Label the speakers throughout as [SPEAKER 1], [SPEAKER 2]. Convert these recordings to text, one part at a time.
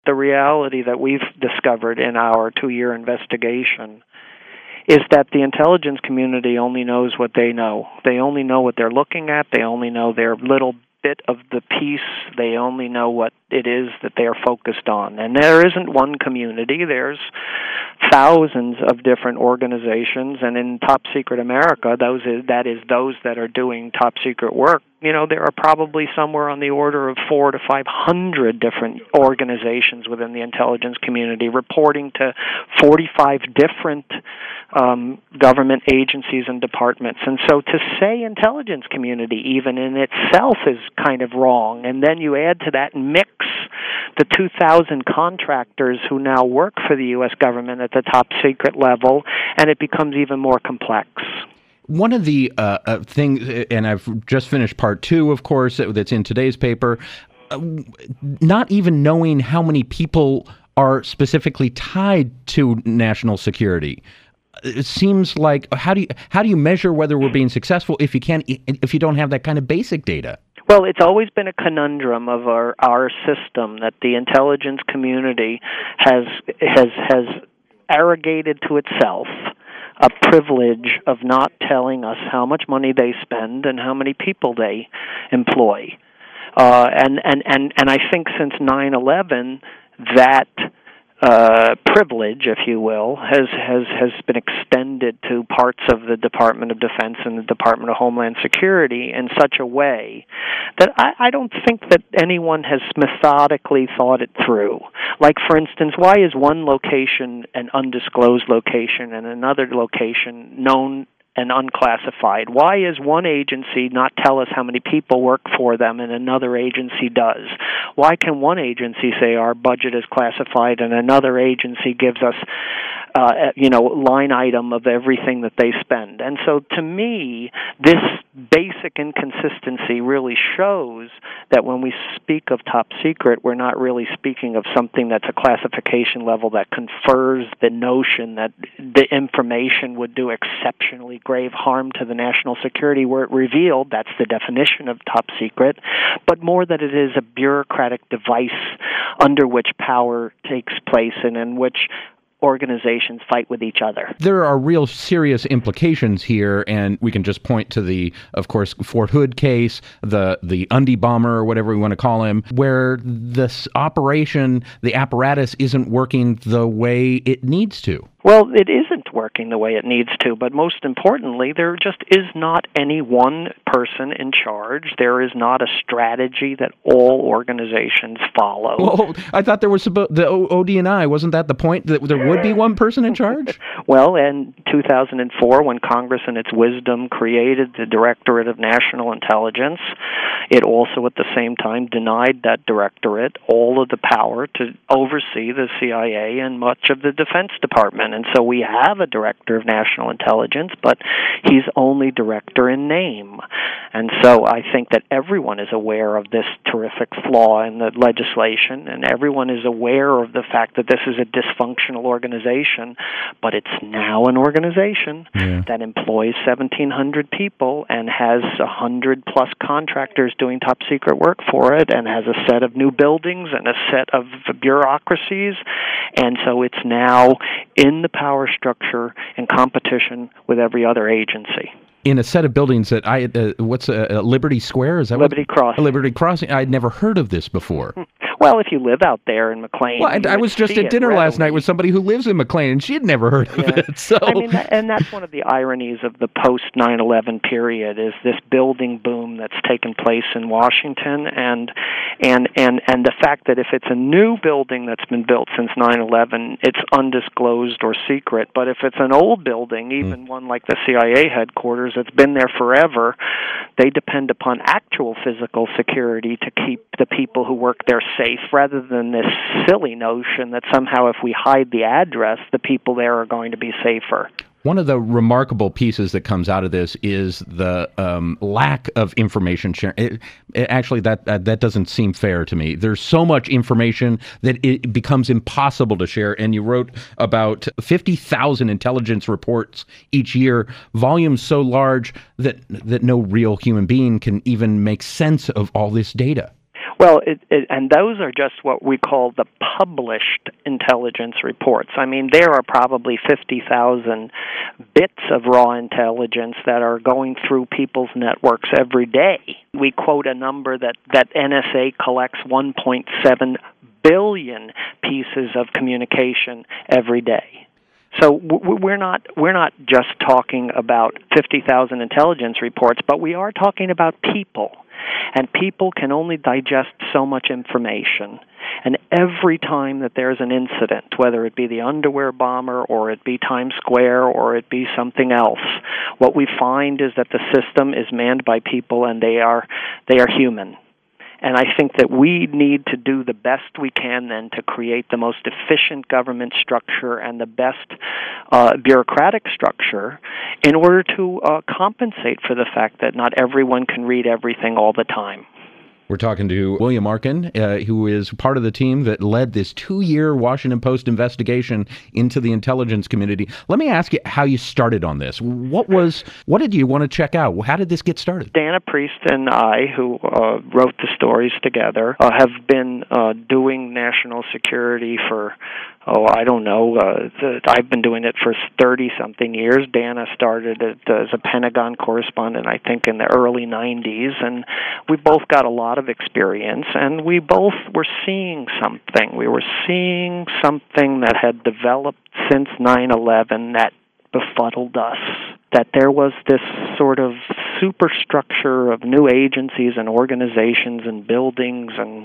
[SPEAKER 1] The reality that we've discovered in our 2-year investigation is that the intelligence community only knows what they know. They only know what they're looking at. They only know their little bit of the piece. They only know what it is that they are focused on. And there isn't one community. There's thousands of different organizations, and in Top Secret America, those that are doing top secret work. There are probably somewhere on the order of 400 to 500 different organizations within the intelligence community reporting to 45 different government agencies and departments. And so to say intelligence community even in itself is kind of wrong. And then you add to that and mix the 2,000 contractors who now work for the U.S. government at the top secret level, and it becomes even more complex.
[SPEAKER 2] One of the things, and I've just finished part 2, of course, that's in today's paper, not even knowing how many people are specifically tied to national security. It seems like how do you measure whether we're being successful if you don't have that kind of basic data?
[SPEAKER 1] Well, it's always been a conundrum of our system that the intelligence community has arrogated to itself a privilege of not telling us how much money they spend and how many people they employ. And I think since 9/11, that privilege, if you will, has been extended to parts of the Department of Defense and the Department of Homeland Security in such a way that I don't think that anyone has methodically thought it through. Like, for instance, why is one location an undisclosed location and another location known and unclassified? Why is one agency not tell us how many people work for them and another agency does? Why can one agency say our budget is classified and another agency gives us line item of everything that they spend? And so to me, this basic inconsistency really shows that when we speak of top secret, we're not really speaking of something that's a classification level that confers the notion that the information would do exceptionally grave harm to the national security were it revealed. That's the definition of top secret. But more that it is a bureaucratic device under which power takes place and in which organizations fight with each other.
[SPEAKER 2] There are real serious implications here, and we can just point to the, of course, Fort Hood case, the Undy bomber, or whatever we want to call him, where this operation, the apparatus, isn't working the way it needs to.
[SPEAKER 1] Well, it isn't working the way it needs to, but most importantly, there just is not any one person in charge. There is not a strategy that all organizations follow.
[SPEAKER 2] Well, I thought there was the ODNI. Wasn't that the point, that there would be one person in charge?
[SPEAKER 1] Well, in 2004, when Congress in its wisdom created the Directorate of National Intelligence, it also at the same time denied that directorate all of the power to oversee the CIA and much of the Defense Department. And so we have a Director of National Intelligence, but he's only director in name. And so I think that everyone is aware of this terrific flaw in the legislation, and everyone is aware of the fact that this is a dysfunctional organization, but it's now an organization that employs 1,700 people and has 100-plus contractors doing top-secret work for it, and has a set of new buildings and a set of bureaucracies. And so it's now in the power structure in competition with every other agency.
[SPEAKER 2] In a set of buildings that what's Liberty Square? Is that
[SPEAKER 1] Liberty Crossing?
[SPEAKER 2] Liberty Crossing. I'd never heard of this before.
[SPEAKER 1] Well, if you live out there in McLean,
[SPEAKER 2] well, I was just at dinner last night with somebody who lives in McLean, and she had never heard of it. So,
[SPEAKER 1] I mean, and that's one of the ironies of the post 9/11 period is this building boom that's taken place in Washington, and the fact that if it's a new building that's been built since 9/11, it's undisclosed or secret. But if it's an old building, even one like the CIA headquarters that's been there forever, they depend upon actual physical security to keep the people who work there safe, rather than this silly notion that somehow if we hide the address, the people there are going to be safer.
[SPEAKER 2] One of the remarkable pieces that comes out of this is the lack of information sharing. Actually, that doesn't seem fair to me. There's so much information that it becomes impossible to share. And you wrote about 50,000 intelligence reports each year, volumes so large that no real human being can even make sense of all this data.
[SPEAKER 1] Well, and those are just what we call the published intelligence reports. I mean, there are probably 50,000 bits of raw intelligence that are going through people's networks every day. We quote a number that NSA collects 1.7 billion pieces of communication every day. So we're not just talking about 50,000 intelligence reports, but we are talking about people. And people can only digest so much information. And every time that there's an incident, whether it be the underwear bomber or it be Times Square or it be something else, what we find is that the system is manned by people and they are human. And I think that we need to do the best we can then to create the most efficient government structure and the best bureaucratic structure in order to compensate for the fact that not everyone can read everything all the time.
[SPEAKER 2] We're talking to William Arkin, who is part of the team that led this 2-year Washington Post investigation into the intelligence community. Let me ask you how you started on this. What did you want to check out? How did this get started?
[SPEAKER 1] Dana Priest and I, who wrote the stories together, have been doing national security for, I've been doing it for 30-something years. Dana started it as a Pentagon correspondent, I think, in the early 90s, and we both got a lot of experience, and we both were seeing something. We were seeing something that had developed since 9/11 that befuddled us, that there was this sort of superstructure of new agencies and organizations and buildings and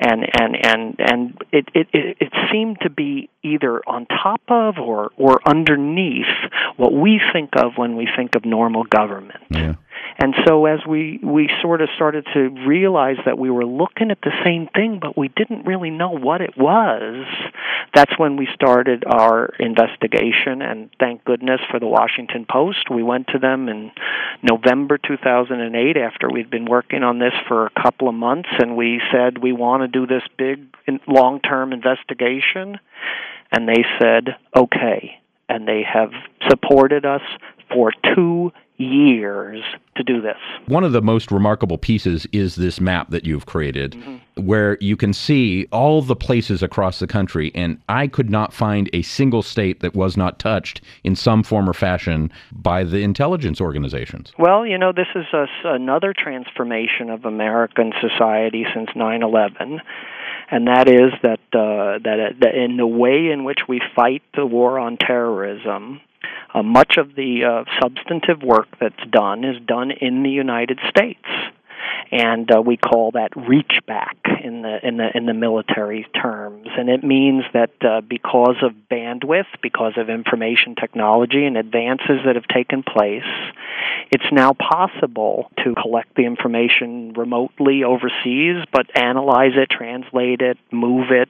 [SPEAKER 1] it seemed to be either on top of or underneath what we think of when we think of normal government.
[SPEAKER 2] Yeah.
[SPEAKER 1] And so as we sort of started to realize that we were looking at the same thing, but we didn't really know what it was, that's when we started our investigation, and thank goodness for the Washington Post. We went to them in November 2008 after we'd been working on this for a couple of months, and we said we want to do this big long-term investigation, and they said, okay, and they have supported us for 2 years to do this.
[SPEAKER 2] One of the most remarkable pieces is this map that you've created, where you can see all the places across the country, and I could not find a single state that was not touched in some form or fashion by the intelligence organizations.
[SPEAKER 1] Well, this is another transformation of American society since 9/11. And that is that in the way in which we fight the war on terrorism, much of the substantive work that's done is done in the United States, and we call that reach back in the military terms. And it means that because of bandwidth, because of information technology and advances that have taken place, it's now possible to collect the information remotely overseas, but analyze it, translate it, move it,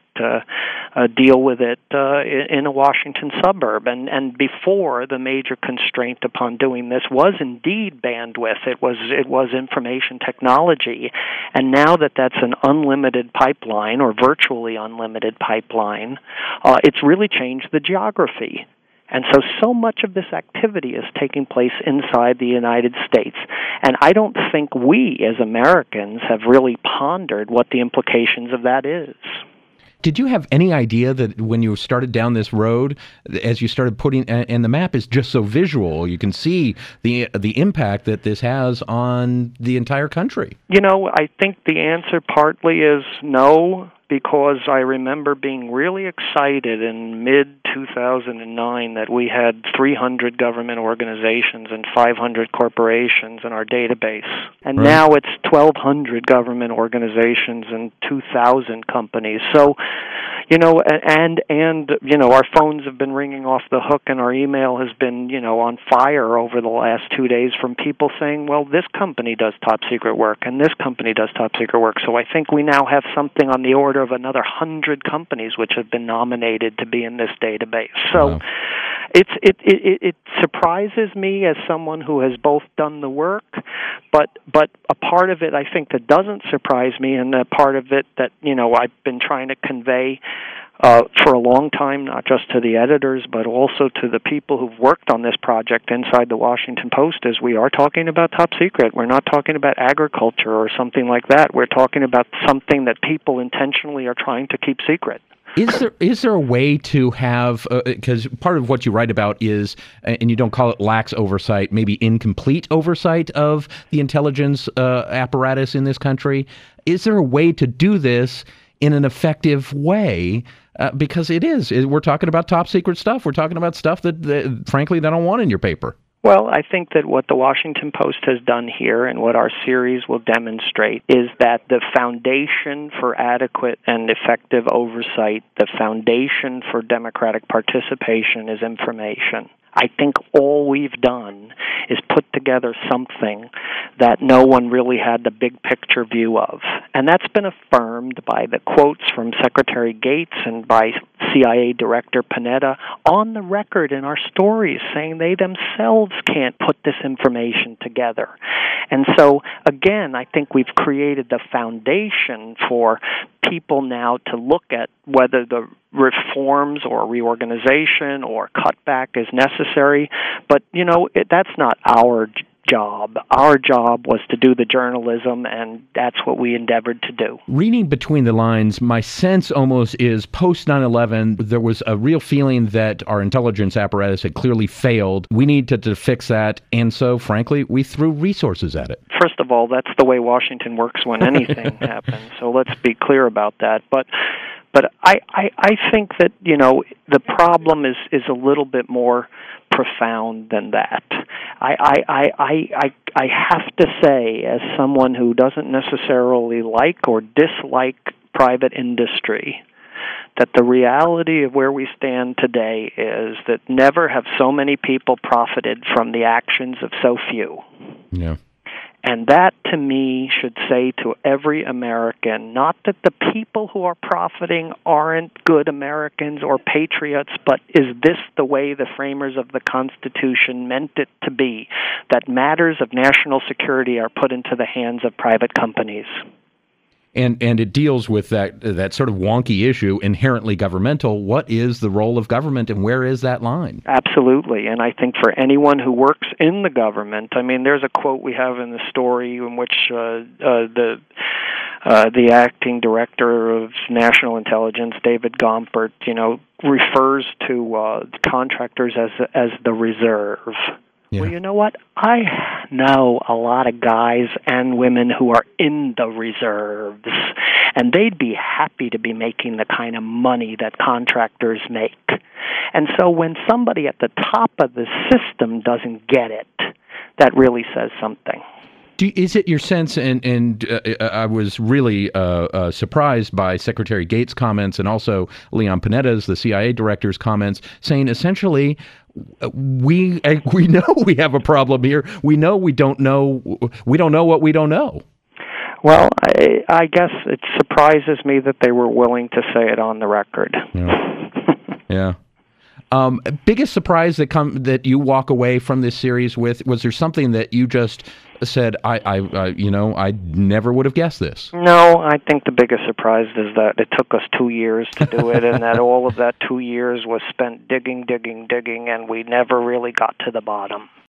[SPEAKER 1] deal with it in a Washington suburb. And before, the major constraint upon doing this was indeed bandwidth. It was information technology. And now that that's an unlimited pipeline, or virtually unlimited pipeline, it's really changed the geography. And so much of this activity is taking place inside the United States. And I don't think we, as Americans, have really pondered what the implications of that is.
[SPEAKER 2] Did you have any idea that when you started down this road, as you started putting, and the map is just so visual, you can see the impact that this has on the entire country?
[SPEAKER 1] I think the answer partly is no, because I remember being really excited in mid-2009 that we had 300 government organizations and 500 corporations in our database. And now it's 1,200 government organizations and 2,000 companies. So, our phones have been ringing off the hook, and our email has been, on fire over the last 2 days from people saying, well, this company does top-secret work, and this company does top-secret work. So I think we now have something on the order of another 100 companies which have been nominated to be in this database. So it surprises me as someone who has both done the work, but a part of it I think that doesn't surprise me, and a part of it that I've been trying to convey for a long time, not just to the editors, but also to the people who've worked on this project inside the Washington Post, is we are talking about top secret. We're not talking about agriculture or something like that. We're talking about something that people intentionally are trying to keep secret.
[SPEAKER 2] Is there a way to have, because part of what you write about is, and you don't call it lax oversight, maybe incomplete oversight of the intelligence apparatus in this country. Is there a way to do this in an effective way? Because we're talking about top secret stuff. We're talking about stuff that frankly, they don't want in your paper.
[SPEAKER 1] Well, I think that what the Washington Post has done here and what our series will demonstrate is that the foundation for adequate and effective oversight, the foundation for democratic participation is information. I think all we've done is put together something that no one really had the big picture view of. And that's been affirmed by the quotes from Secretary Gates and by CIA Director Panetta on the record in our stories, saying they themselves can't put this information together. And so, again, I think we've created the foundation for people now to look at whether the reforms or reorganization or cutback is necessary. But, that's not our job. Our job was to do the journalism, and that's what we endeavored to do.
[SPEAKER 2] Reading between the lines, my sense almost is post 9/11, there was a real feeling that our intelligence apparatus had clearly failed. We needed to fix that, and so, frankly, we threw resources at it.
[SPEAKER 1] First of all, that's the way Washington works when anything happens, so let's be clear about that. But I think that, the problem is a little bit more profound than that. I have to say, as someone who doesn't necessarily like or dislike private industry, that the reality of where we stand today is that never have so many people profited from the actions of so few.
[SPEAKER 2] Yeah.
[SPEAKER 1] And that, to me, should say to every American, not that the people who are profiting aren't good Americans or patriots, but is this the way the framers of the Constitution meant it to be, that matters of national security are put into the hands of private companies?
[SPEAKER 2] And it deals with that sort of wonky issue, inherently governmental. What is the role of government, and where is that line?
[SPEAKER 1] Absolutely, and I think for anyone who works in the government, there's a quote we have in the story in which the acting director of national intelligence, David Gompert, refers to contractors as the reserve.
[SPEAKER 2] Yeah.
[SPEAKER 1] Well, you know what? I know a lot of guys and women who are in the reserves, and they'd be happy to be making the kind of money that contractors make. And so when somebody at the top of the system doesn't get it, that really says something.
[SPEAKER 2] Is it your sense, and I was really surprised by Secretary Gates' comments and also Leon Panetta's, the CIA director's comments, saying essentially, we know we have a problem here. We know we don't know what we don't know.
[SPEAKER 1] Well, I guess it surprises me that they were willing to say it on the record.
[SPEAKER 2] Yeah. Biggest surprise that you walk away from this series with? Was there something that you just said, I never would have guessed this?
[SPEAKER 1] No, I think the biggest surprise is that it took us 2 years to do it, and that all of that 2 years was spent digging, and we never really got to the bottom.